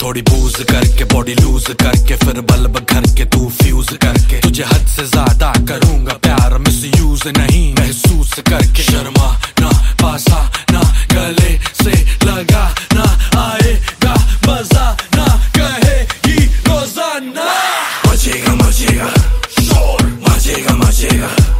थोड़ी बूज करके body loose करके फिर बल्ब घर के तू फ्यूज करके तुझे हद से ज्यादा करूंगा प्यार मिस यूज नहीं महसूस करके शर्मा ना पासा ना गले से लगा ना आएगा मजा ना कहेगी रोजाना मचेगा मचेगा शोर मचेगा मचेगा